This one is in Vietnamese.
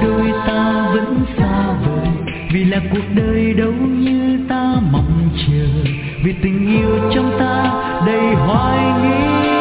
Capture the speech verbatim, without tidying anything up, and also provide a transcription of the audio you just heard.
đôi ta vẫn xa vời, vì là cuộc đời đâu như ta mong chờ, vì tình yêu trong ta đầy hoài nghi.